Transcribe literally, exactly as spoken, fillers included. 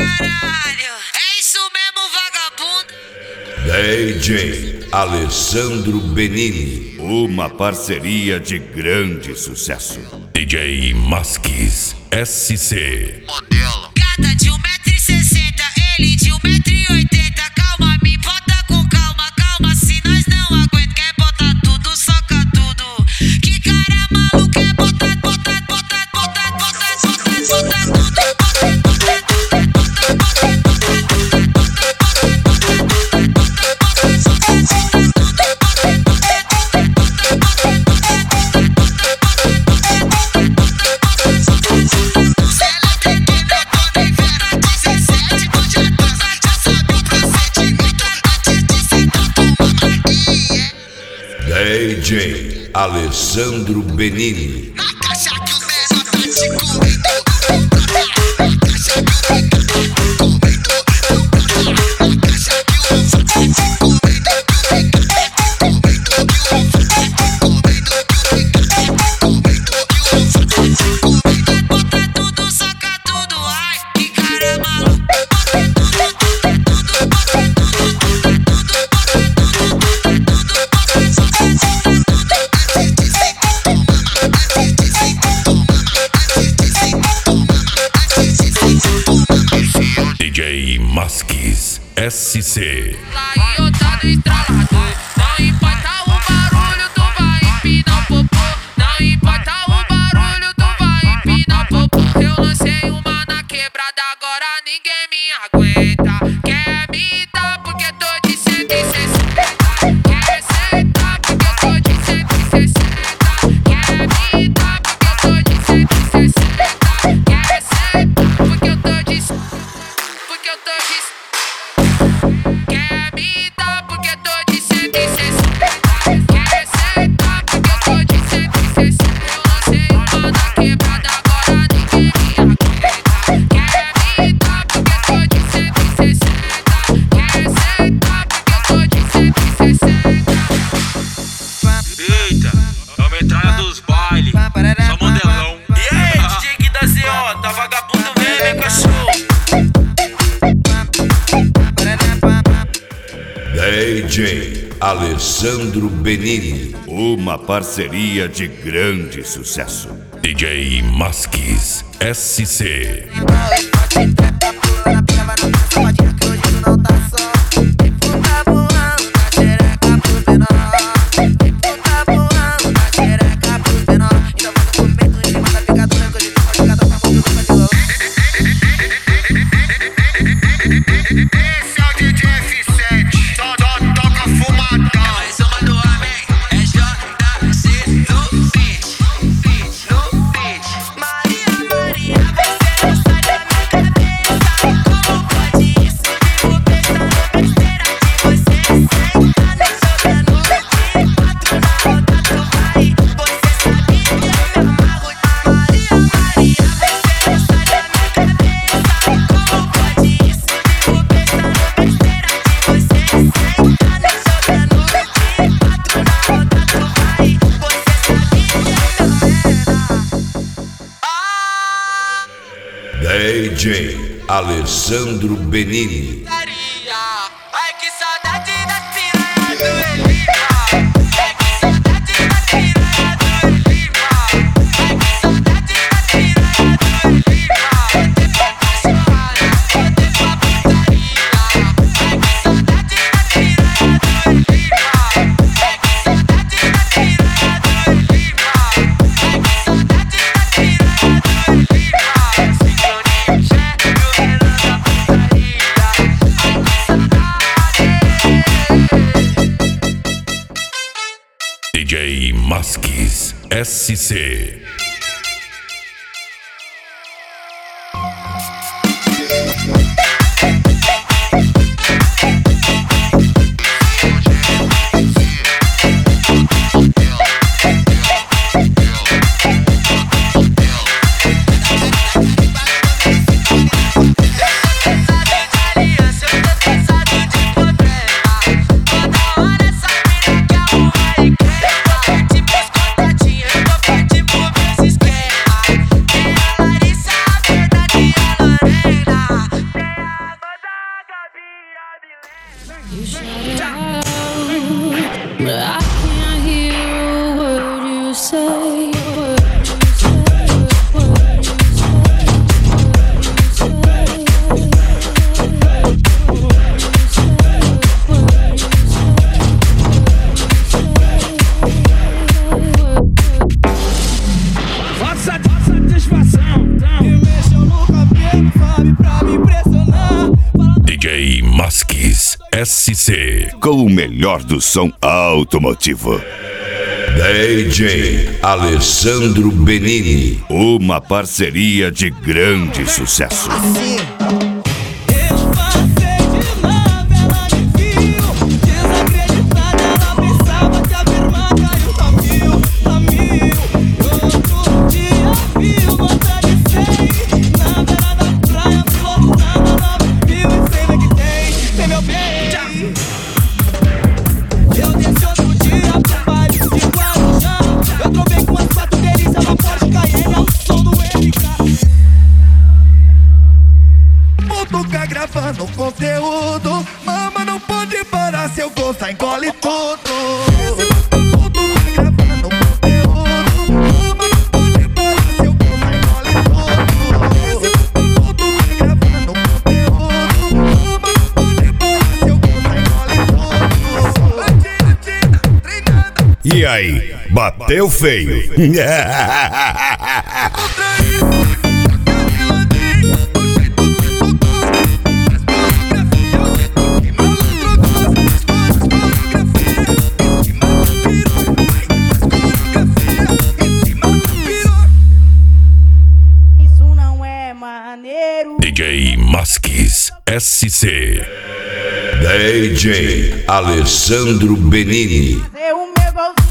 caralho. É isso mesmo, vagabundo. D J Alessandro Benini, uma parceria de grande sucesso. D J Masques S C. Modelo. Gata de um metro e sessenta, ele de um metro e oitenta. Calma, me bota com calma, calma. Se nós não aguenta, quer botar tudo, soca tudo. Que cara maluco, quer botar, botar, botar, botar, botar, botar, botar tudo. D J Alessandro Benini. Na caixa que o menor tá te comendo. Na caixa que o menor tá te comendo. Na caixa que o menor tá te comendo. Bota tudo, soca tudo. Ai, que cara maluco. D J Masques S C. Aí eu tá no estralador. Não importa o barulho, tu vai empinar o popô. Não importa o barulho, tu vai empinar o popô. Eu lancei uma na quebrada, agora ninguém me aguenta. Quer me dar porque tô de cento e sessenta. Quer sentar porque eu tô de cento e sessenta. Quer me dar porque eu tô de cento e sessenta. Quer sentar porque eu tô de porque eu tô de Quer me dar porque eu tô de cento e sessenta. Quer sentar porque eu tô de cento e sessenta. Eu lancei uma na quebrada, agora ninguém me aguenta. Quer me dar porque eu tô de cento e sessenta. Quer sentar porque eu tô de cento e sessenta. Eita, é a metralha dos bailes, só modelão. E aí, D J Gui da Z O, tá vagabundo mesmo, hein, cachorro? D J Alessandro Benini, uma parceria de grande sucesso. D J Masques S C. Esse é o D J F sete, só toca fumadão. Mais uma do homem, é J C no beat, no beat. Maria, Maria, você não sai da minha cabeça. Como pode isso? Vivo pensando besteira de você. Senta nem jogando de quatro na roda tu vai. Você sabe que eu me amarro. Maria, Maria, você não sai da minha cabeça. Como pode isso? Vivo pensando besteira de você. Senta nem jogando de quatro na roda tu vai. Você sabe que eu me Ah, D J Alessandro Benini. ai que saudade das piranhas do Elipa. Ai que saudade das piranhas do Elipa. Ai que saudade das piranhas do Elipa. Botei pra cachorrada, botei pra putaria. Ai que saudade das piranhas do Elipa. Ai que saudade das piranhas do Elipa. Ai que saudade das piranhas do Elipa. Sincronia, chefe, o menor da putaria. Ai que D J Masques S C. Tipo os contatinhos, eu tô tipo S C. Com o melhor do som automotivo. D J Alessandro Benini. Uma parceria de grande sucesso. Gravando conteúdo, mama não pode parar, se eu gostar engole tudo. Esse puto tá gravando conteúdo, mama não pode parar, se eu gostar engole tudo. Esse puto tá gravando conteúdo, mama não pode parar, se eu gostar engole tudo. Batida, tida, treinada. E aí, bateu feio? D J Masques S C. D J Alessandro Benini. Seu meu